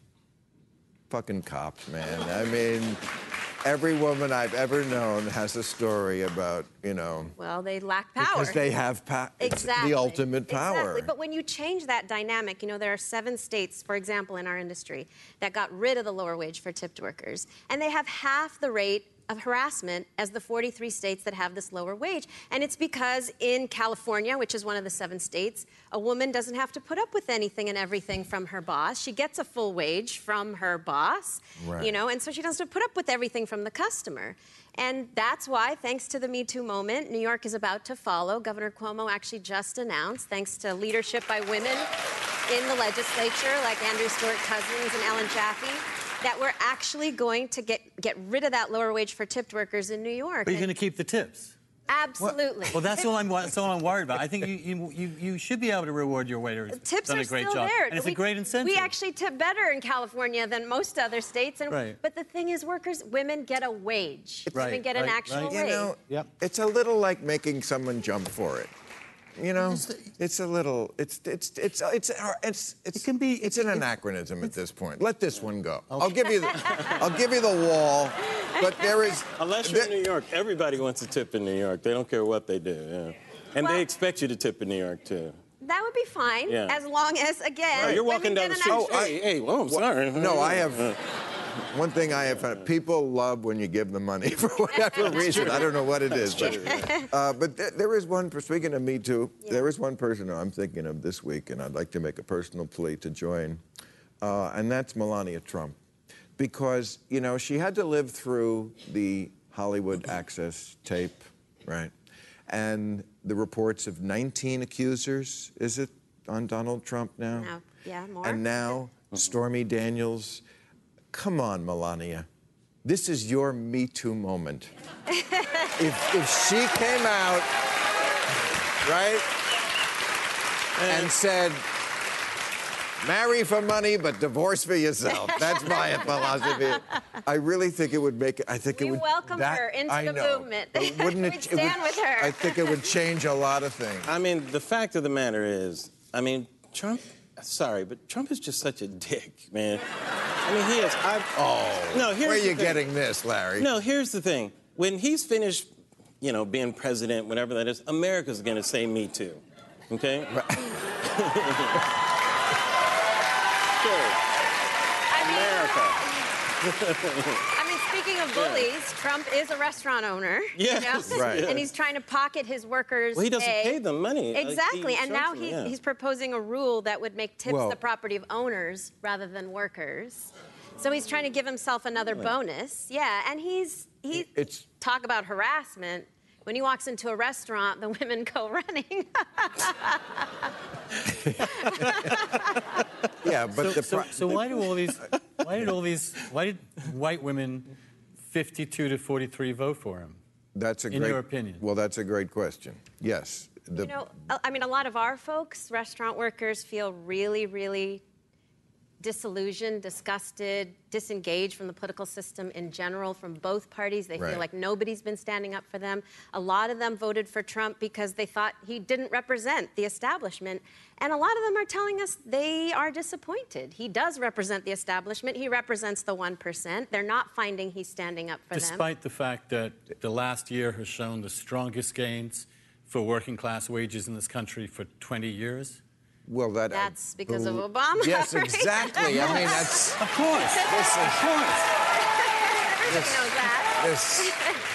Fucking cops, man. I mean, every woman I've ever known has a story about, you know... Well, they lack power. Because they have power. Exactly. The ultimate power. Exactly. But when you change that dynamic, you know, there are seven states, for example, in our industry, that got rid of the lower wage for tipped workers. And they have half the rate of harassment as the forty-three states that have this lower wage. And it's because in California, which is one of the seven states, a woman doesn't have to put up with anything and everything from her boss. She gets a full wage from her boss, right. you know, and so she doesn't have to put up with everything from the customer. And that's why, thanks to the Me Too moment, New York is about to follow. Governor Cuomo actually just announced, thanks to leadership by women in the legislature, like Andrew Stewart Cousins and Ellen Jaffe, that we're actually going to get, get rid of that lower wage for tipped workers in New York. But you're going to keep the tips? Absolutely. Well, that's all I'm. That's all I'm worried about. I think you, you, you, you should be able to reward your waiters. Tips done are a great still job, there. and it's we, a great incentive. We actually tip better in California than most other states. And, right. But the thing is, workers, women get a wage. Right, women get right, an actual right. wage. You know, yep. It's a little like making someone jump for it. You know, it's a little, it's, it's, it's, it's, it's, it's, it can be, it's an anachronism at this point. Let this one go. Okay. I'll give you, the, I'll give you the wall, but there is. Unless you're in New York, everybody wants to tip in New York. They don't care what they do. Yeah. And Well, they expect you to tip in New York too. That would be fine, Yeah. as long as, again, Right, you're walking women down the get street. an Oh, actual- hey, hey, well, I'm sorry. No, I have. One thing I have found, people love when you give them money for whatever reason. I don't know what it is. But, uh, but th there is one, speaking of Me Too, Yeah. there is one person I'm thinking of this week, and I'd like to make a personal plea to join, uh, and that's Melania Trump. Because, you know, she had to live through the Hollywood Access tape, right? And the reports of nineteen accusers, is it, on Donald Trump now? No. Yeah, more. And now, Stormy Daniels. Come on, Melania. This is your Me Too moment. if, if she came out, right, and said, marry for money, but divorce for yourself. That's my philosophy. I really think it would make it, I think We it would. welcome that, her into I the know, movement. But wouldn't it, We'd it stand would, with her. I think it would change a lot of things. I mean, the fact of the matter is, I mean, Trump, sorry, but Trump is just such a dick, man. I mean, he is. I've, Oh, no, here's where are the you thing. getting this, Larry? No, here's the thing. When he's finished, you know, being president, whatever that is, America's going to say me too. Okay? Right. Sure. I mean, America. I mean, speaking of bullies, Trump is a restaurant owner. Yes, you know? right. And he's trying to pocket his workers' Well, he doesn't pay. pay them money. Like, Exactly. he and now charges them, he, yeah. he's proposing a rule that would make tips Well- the property of owners rather than workers. So he's trying to give himself another bonus. Yeah, and he's he It's- talk about harassment. When he walks into a restaurant, the women go running. Yeah, but So, the so, pro- so why do all these? Why did all these? Why did white women, fifty-two to forty-three, vote for him? that's a in great, your opinion? Well, that's a great question. Yes. The, You know, I mean, a lot of our folks, restaurant workers, feel really, really disillusioned, disgusted, disengaged from the political system in general, from both parties. They Right. feel like nobody's been standing up for them. A lot of them voted for Trump because they thought he didn't represent the establishment. And a lot of them are telling us they are disappointed. He does represent the establishment. He represents the one percent. They're not finding he's standing up for them. Despite the fact that the last year has shown the strongest gains for working class wages in this country for twenty years, Well, that That's because of boo- Obama. Yes, right? exactly. I mean, that's Of course. this is Of course. Everybody knows that. this.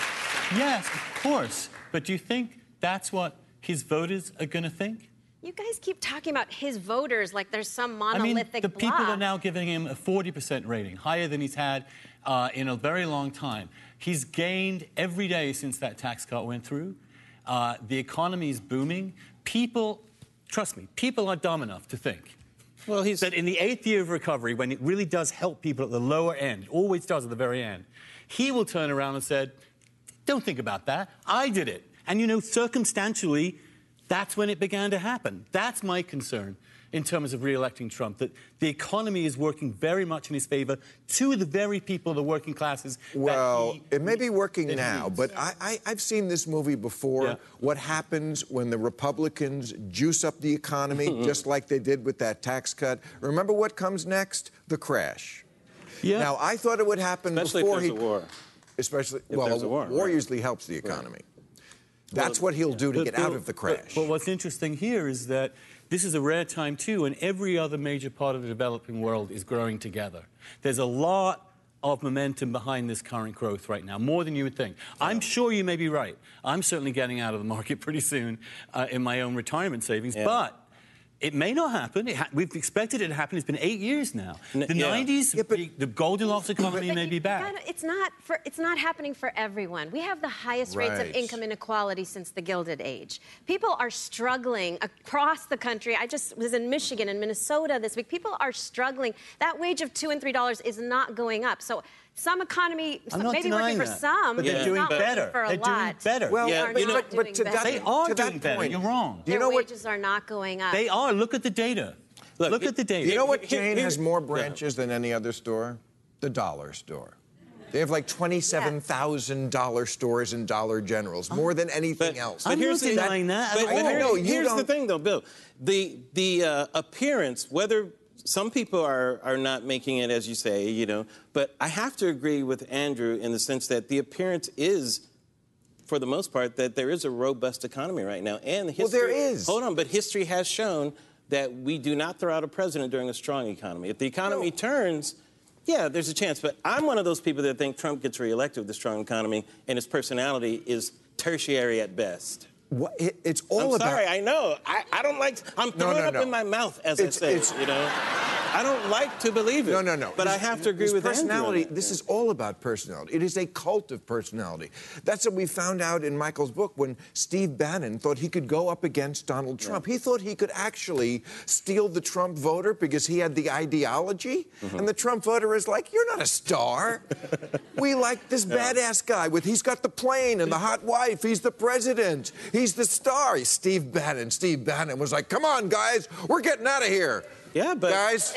Yes, of course. But do you think that's what his voters are going to think? You guys keep talking about his voters like there's some I mean, monolithic the people block. are now giving him a forty percent rating, higher than he's had uh, in a very long time. He's gained every day since that tax cut went through. Uh, the economy is booming. People, trust me, people are dumb enough to think Well, he's that in the eighth year of recovery, when it really does help people at the lower end, it always does at the very end, he will turn around and say, don't think about that. I did it. And, you know, circumstantially, that's when it began to happen. That's my concern in terms of re-electing Trump, that the economy is working very much in his favor to the very people of the working classes. that Well, he- it may be working that he now, needs. but I, I, I've seen this movie before. Yeah. What happens when the Republicans juice up the economy, just like they did with that tax cut? Remember what comes next? The crash. Yeah. Now, I thought it would happen especially before if there's he... a war. Especially, If well, there's a war, right. usually helps the economy. That's what he'll do to But get Bill, out of the crash. But, but what's interesting here is that this is a rare time, too, and every other major part of the developing world is growing together. There's a lot of momentum behind this current growth right now, more than you would think. I'm sure you may be right. I'm certainly getting out of the market pretty soon uh, in my own retirement savings, Yeah. but it may not happen. It ha- we've expected it to happen. It's been eight years now. N- The yeah. nineties, Yeah, but- the, the Goldilocks economy But may you be back. gotta- it's not for. It's not happening for everyone. We have the highest rates Right. of income inequality since the Gilded Age. People are struggling across the country. I just was in Michigan and Minnesota this week. People are struggling. That wage of two and three dollars is not going up. So some economy I'm not maybe denying working for that, some, but they're it's doing not working better. for a They're doing lot. better. well, Yeah, are you know- not but, but doing to better. that, They are to that doing better. point, You're wrong. Do you Their know what? wages are not going up. They are. Look at the data. Look, Look it- at the data. Do you know what Here- chain here- has more yeah. branches than any other store? The dollar store. They have like twenty-seven thousand dollar stores and Dollar Generals, more than anything But, else. but I'm here's not the, denying that But, at but all. here- No, you here's the don't- thing, though, Bill. The the uh, appearance, whether some people are are not making it, as you say, you know, but I have to agree with Andrew in the sense that the appearance is, for the most part, that there is a robust economy right now, and history, Well, there is. Hold on, but history has shown that we do not throw out a president during a strong economy. If the economy No. turns. Yeah, there's a chance, but I'm one of those people that think Trump gets reelected with a strong economy, and his personality is tertiary at best. What, it, it's all I'm about. sorry, I know. I, I don't like. I'm No, throwing no, up no. in my mouth as It's- I say, it's- it, you know. I don't like to believe it. No, no, no. But I His- have to agree his with Andrew on personality. that, This yeah. is all about personality. It is a cult of personality. That's what we found out in Michael's book when Steve Bannon thought he could go up against Donald Trump. He thought he could actually steal the Trump voter because he had the ideology, Mm-hmm. and the Trump voter is like, "You're not a star. We like this badass guy with he's got the plane and the hot wife. He's the president. He's the star." He's Steve Bannon. Steve Bannon was like, "Come on, guys, we're getting out of here." Yeah, but Guys,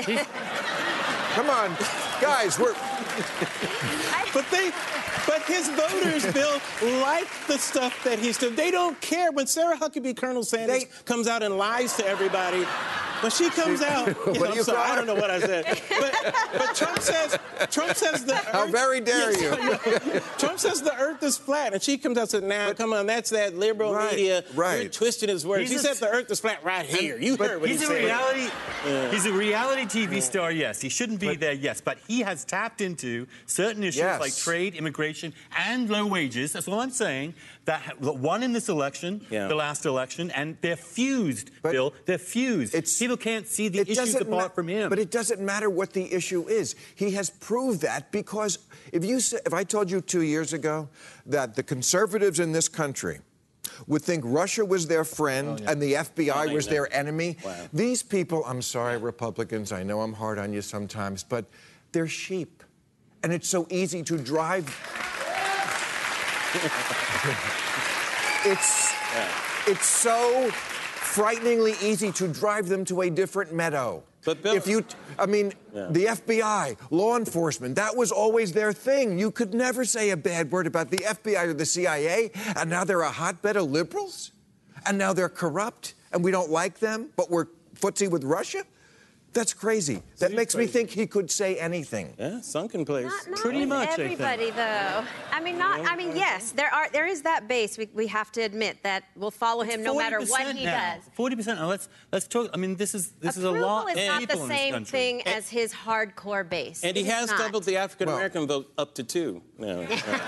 come on, guys, we're. But they, but his voters, Bill, like the stuff that he's doing. They don't care when Sarah Huckabee, Colonel Sanders, They- comes out and lies to everybody. When she comes out, yeah, What do I'm you sorry, call I her? don't know what I said. But, but Trump says, Trump says the How earth- very dare Yes, you. I know. Trump says the earth is flat, and she comes out and says, "Nah, come on, that's that liberal Right, media. right. You're twisting his words." He's He a- said the earth is flat right here. You but heard what he He's a said. reality. He's a reality T V star. Yes, he shouldn't be there. Yes, but he has tapped into certain issues Yes. like trade, immigration, and low wages. That's all I'm saying. That ha- that won in this election, Yeah. the last election, and they're fused. But Bill, they're fused. it's- People can't see the It issues doesn't apart ma- from him. But it doesn't matter what the issue is. He has proved that because if you sa- if I told you two years ago that the conservatives in this country would think Russia was their friend and the F B I Oh, was no. their enemy, Wow. these people, I'm sorry, Republicans, I know I'm hard on you sometimes, but they're sheep. And it's so easy to drive. it's it's so frighteningly easy to drive them to a different meadow. But Bill- if you, I mean, Yeah. the F B I, law enforcement, that was always their thing. You could never say a bad word about the F B I or the C I A, and now they're a hotbed of liberals, and now they're corrupt, and we don't like them, but we're footsie with Russia. That's crazy. That makes me think he could say anything. Yeah, sunken place. Not, not Pretty with much, I think. everybody, though. I mean, not. I mean, yes, there are. There is that base. We, we have to admit that we'll follow him no matter what he now. does. Forty percent. Now let's let's talk. I mean, this is this Approval is a lot is of not people the in this same country. thing as his hardcore base. And he It is has not. doubled the African American vote up to two. No.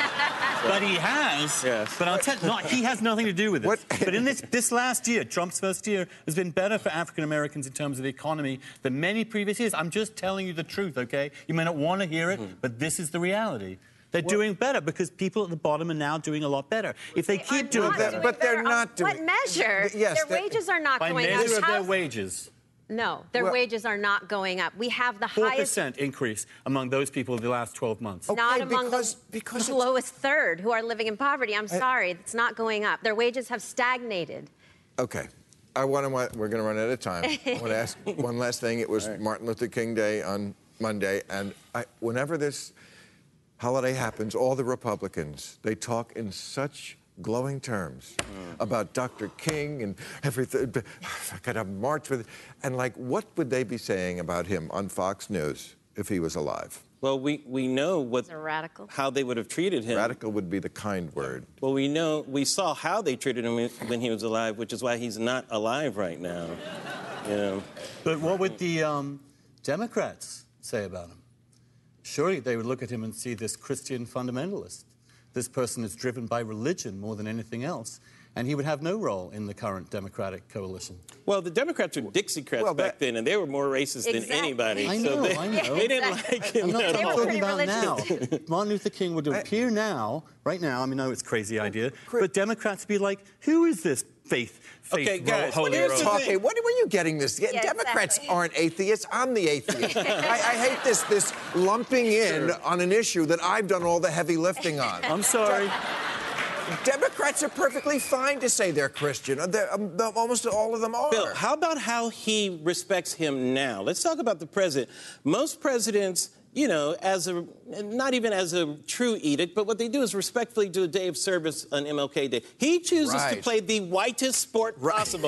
But he has. Yes. But I'll tell you, not, he has nothing to do with it. What? But in this this last year, Trump's first year, has been better for African Americans in terms of the economy than many previous years. I'm just telling you the truth, okay? You may not want to hear it, mm-hmm. but this is the reality. They're well, doing better because people at the bottom are now doing a lot better. If they, they keep doing better, better, but they're not doing. What measure? Yes, their wages are not by going up. measure of their How's- wages. No, their Well- wages are not going up. We have the Four highest. percent increase among those people in the last twelve months. Okay, Not among because- the, because the it's- lowest third who are living in poverty. I'm sorry, it's not going up. Their wages have stagnated. Okay. I want to. We're going to run out of time. I want to ask one last thing. It was right. Martin Luther King Day on Monday, and I, whenever this holiday happens, all the Republicans, they talk in such glowing terms mm. about Doctor King and everything. I got to march with, and like, what would they be saying about him on Fox News if he was alive? Well, we, we know what He's a radical. how they would have treated him. Radical would be the kind word. Well, we know we saw how they treated him when he was alive, which is why he's not alive right now. You know. But what would the um, Democrats say about him? Surely they would look at him and see this Christian fundamentalist. This person is driven by religion more than anything else, and he would have no role in the current Democratic coalition. Well, the Democrats were Dixiecrats well, back that, then, and they were more racist Exactly. than anybody. I so know, they, I know. they didn't Exactly. like him I'm not at I'm all. talking pretty about now. religious. Martin Luther King would appear now, right now, I mean, I know it's a crazy idea, Chris- but Democrats would be like, who is this faith, faith, Okay, guys, holy here's road? the Talking. thing. What were you getting this? Yeah, Yeah, Democrats exactly. aren't atheists. I'm the atheist. I, I hate this this lumping in on an issue that I've done all the heavy lifting on. I'm sorry. Democrats are perfectly fine to say they're Christian. They're, um, the- almost all of them are. Bill, how about how he respects him now? Let's talk about the president. Most presidents, you know, as a, not even as a true edict, but what they do is respectfully do a day of service on M L K Day. He chooses Right. to play the whitest sport Right. possible,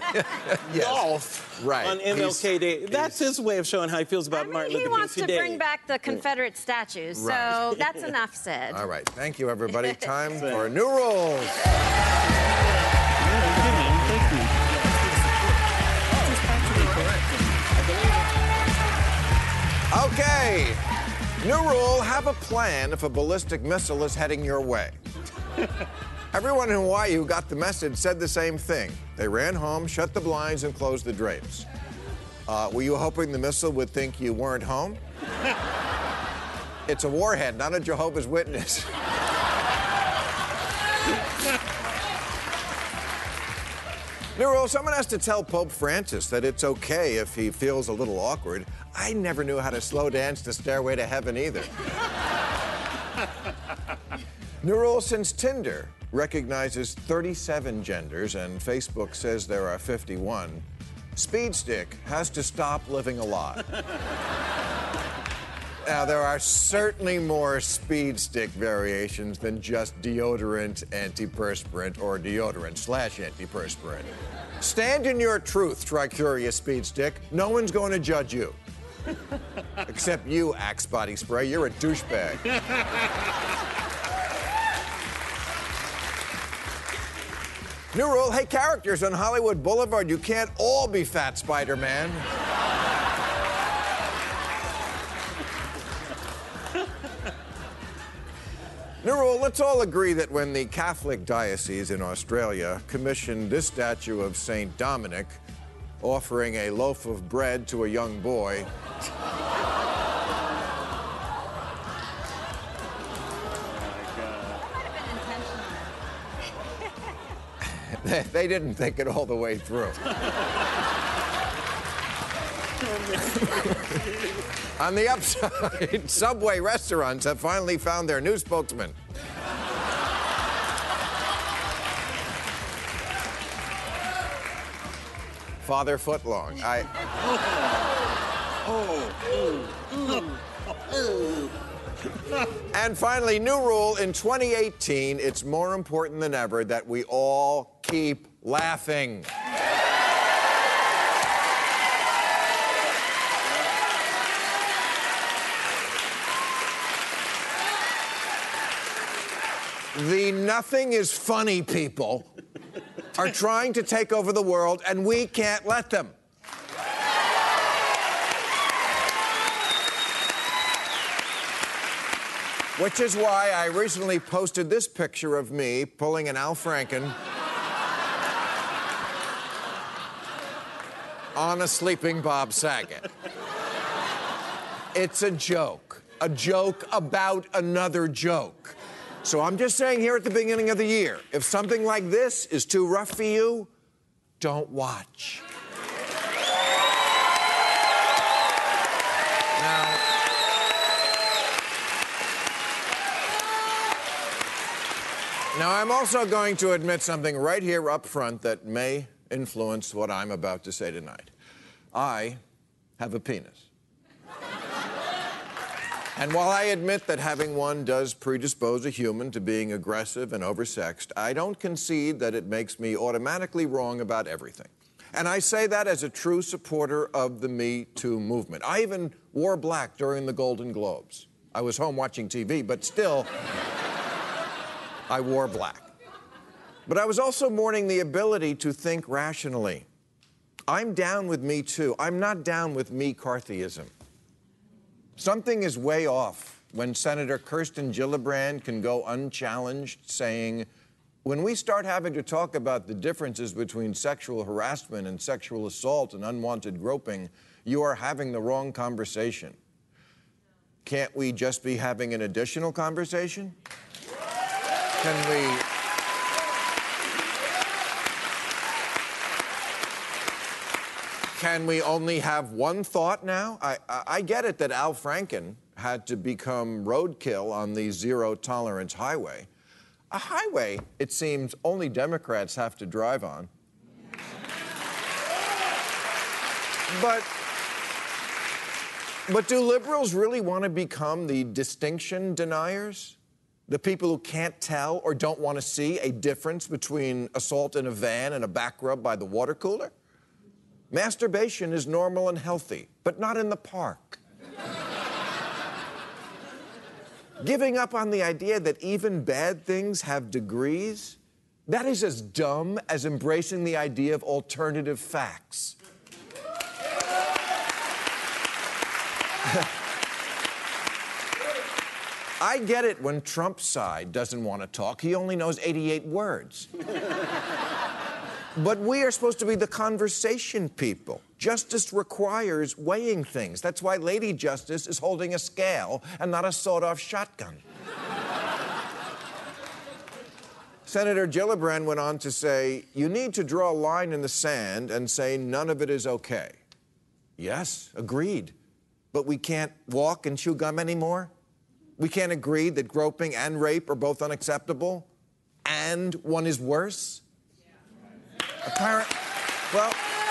golf, Right. on M L K Day. That's his way of showing how he feels about I mean, Martin he Luther wants King to today. bring back the Confederate statues, so Right. that's enough said. All right. Thank you, everybody. Time for new rules. Okay. New rule, have a plan if a ballistic missile is heading your way. Everyone in Hawaii who got the message said the same thing. They ran home, shut the blinds, and closed the drapes. Uh, were you hoping the missile would think you weren't home? It's a warhead, not a Jehovah's Witness. New rule, someone has to tell Pope Francis that it's okay if he feels a little awkward. I never knew how to slow dance to Stairway to Heaven either. New rule, since Tinder recognizes thirty-seven genders and Facebook says there are fifty-one, Speedstick has to stop living a lie. Now, there are certainly more Speedstick variations than just deodorant, antiperspirant, or deodorant slash antiperspirant. Stand in your truth, Tricurious Speedstick. No one's going to judge you. Except you, Axe Body Spray. You're a douchebag. New rule, hey, characters on Hollywood Boulevard, you can't all be Fat Spider-Man. New rule, let's all agree that when the Catholic diocese in Australia commissioned this statue of Saint Dominic, offering a loaf of bread to a young boy, they, they didn't think it all the way through. On the upside, Subway restaurants have finally found their new spokesman. Father Footlong. I. And finally, new rule in twenty eighteen, it's more important than ever that we all keep laughing. The nothing is funny people are trying to take over the world, and we can't let them. Which is why I recently posted this picture of me pulling an Al Franken on a sleeping Bob Saget. It's a joke. A joke about another joke. So I'm just saying here at the beginning of the year, if something like this is too rough for you, don't watch. Now, now I'm also going to admit something right here up front that may influence what I'm about to say tonight. I have a penis. And while I admit that having one does predispose a human to being aggressive and oversexed, I don't concede that it makes me automatically wrong about everything. And I say that as a true supporter of the Me Too movement. I even wore black during the Golden Globes. I was home watching T V, but still, I wore black. But I was also mourning the ability to think rationally. I'm down with Me Too. I'm not down with me-carthyism. Something is way off when Senator Kirsten Gillibrand can go unchallenged saying, when we start having to talk about the differences between sexual harassment and sexual assault and unwanted groping, you are having the wrong conversation. Can't we just be having an additional conversation? Can we... Can we only have one thought now? I, I, I get it that Al Franken had to become roadkill on the zero-tolerance highway. A highway, it seems, only Democrats have to drive on. But, but do liberals really want to become the distinction deniers? The people who can't tell or don't want to see a difference between assault in a van and a back rub by the water cooler? Masturbation is normal and healthy, but not in the park. Giving up on the idea that even bad things have degrees, that is as dumb as embracing the idea of alternative facts. I get it when Trump's side doesn't want to talk. He only knows eighty-eight words. But we are supposed to be the conversation people. Justice requires weighing things. That's why Lady Justice is holding a scale and not a sawed-off shotgun. Senator Gillibrand went on to say, you need to draw a line in the sand and say none of it is okay. Yes, agreed. But we can't walk and chew gum anymore? We can't agree that groping and rape are both unacceptable? And one is worse? Apparent, well,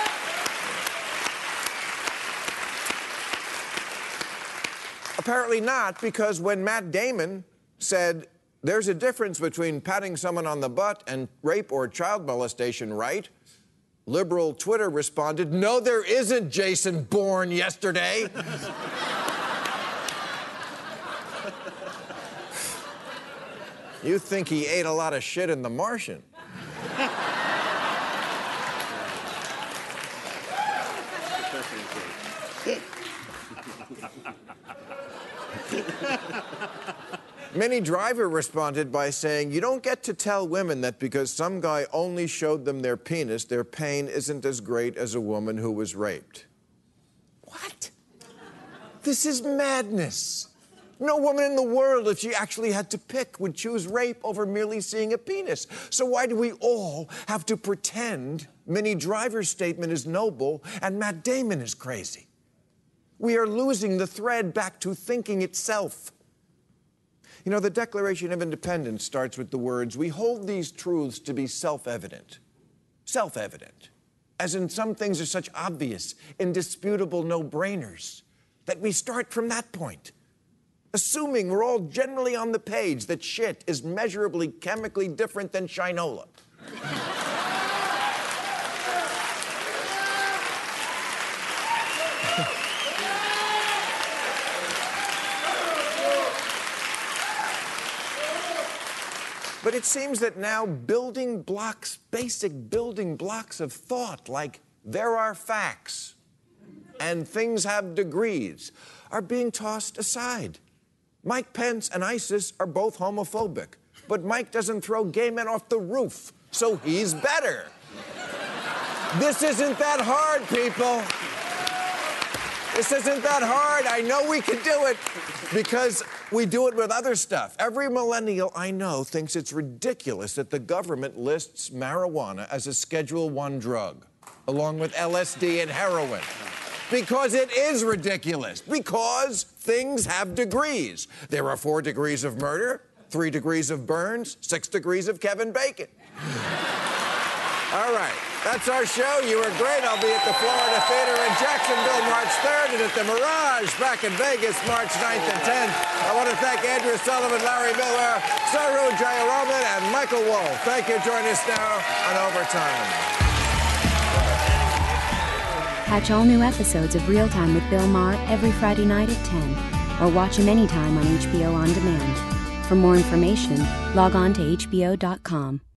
apparently not, because when Matt Damon said there's a difference between patting someone on the butt and rape or child molestation, right? Liberal Twitter responded, no, there isn't, Jason Bourne yesterday. You think he ate a lot of shit in The Martian. Minnie Driver responded by saying, you don't get to tell women that because some guy only showed them their penis, their pain isn't as great as a woman who was raped. What? This is madness. No woman in the world, if she actually had to pick, would choose rape over merely seeing a penis. So why do we all have to pretend Minnie Driver's statement is noble and Matt Damon is crazy? We are losing the thread back to thinking itself. You know, the Declaration of Independence starts with the words, we hold these truths to be self-evident. Self-evident. As in some things are such obvious, indisputable no-brainers, that we start from that point. Assuming we're all generally on the page that shit is measurably chemically different than Shinola. But it seems that now building blocks, basic building blocks of thought, like there are facts and things have degrees, are being tossed aside. Mike Pence and ISIS are both homophobic, but Mike doesn't throw gay men off the roof, so he's better. This isn't that hard, people. This isn't that hard. I know we can do it because we do it with other stuff. Every millennial I know thinks it's ridiculous that the government lists marijuana as a Schedule One drug, along with L S D and heroin. Because it is ridiculous. Because things have degrees. There are four degrees of murder, three degrees of Burns, six degrees of Kevin Bacon. All right. That's our show. You were great. I'll be at the Florida Theater in Jacksonville March third and at the Mirage back in Vegas March ninth and tenth. I want to thank Andrew Sullivan, Larry Miller, Saru Jayaraman, and Michael Wolff. Thank you. Join us now on Overtime. Catch all new episodes of Real Time with Bill Maher every Friday night at ten, or watch him anytime on H B O On Demand. For more information, log on to H B O dot com.